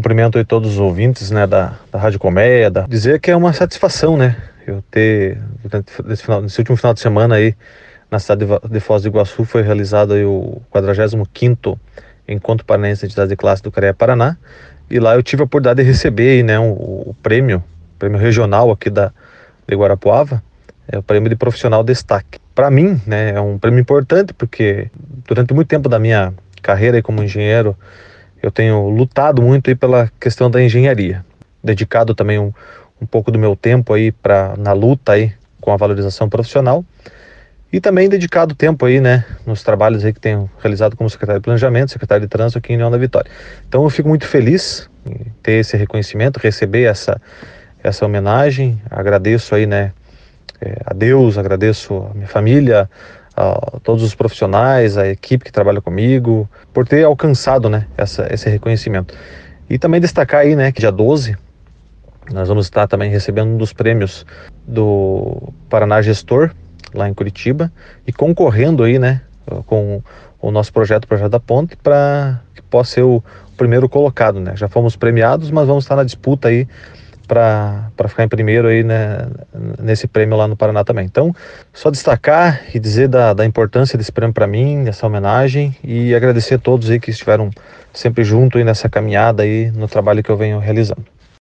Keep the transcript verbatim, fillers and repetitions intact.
cumprimento aí todos os ouvintes, né, da, da Rádio Colmeia, da... dizer que é uma satisfação, né, eu ter, nesse, final, nesse último final de semana aí, na cidade de Foz do Iguaçu, foi realizado aí o quadragésimo quinto Encontro Paranaense de Entidades de Classe do CREA Paraná, e lá eu tive a oportunidade de receber aí, né, o, o prêmio, prêmio regional aqui da, de Guarapuava, é o prêmio de profissional destaque. Para mim, né, é um prêmio importante porque durante muito tempo da minha carreira aí como engenheiro, eu tenho lutado muito aí pela questão da engenharia, dedicado também um, um pouco do meu tempo aí para na luta aí com a valorização profissional e também dedicado tempo aí, né, nos trabalhos aí que tenho realizado como secretário de Planejamento, secretário de Trânsito aqui em União da Vitória. Então eu fico muito feliz em ter esse reconhecimento, receber essa essa homenagem, agradeço aí, né, é, a Deus, agradeço a minha família, a todos os profissionais, a equipe que trabalha comigo, por ter alcançado, né, essa, esse reconhecimento. E também destacar aí, né, que dia doze, nós vamos estar também recebendo um dos prêmios do Paraná Gestor, lá em Curitiba, e concorrendo aí, né, com o nosso projeto, o Projeto da Ponte, para que possa ser o primeiro colocado, né. Já fomos premiados, mas vamos estar na disputa aí para ficar em primeiro aí, né, nesse prêmio lá no Paraná também. Então, só destacar e dizer da, da importância desse prêmio para mim, dessa homenagem, e agradecer a todos aí que estiveram sempre junto aí nessa caminhada aí no trabalho que eu venho realizando.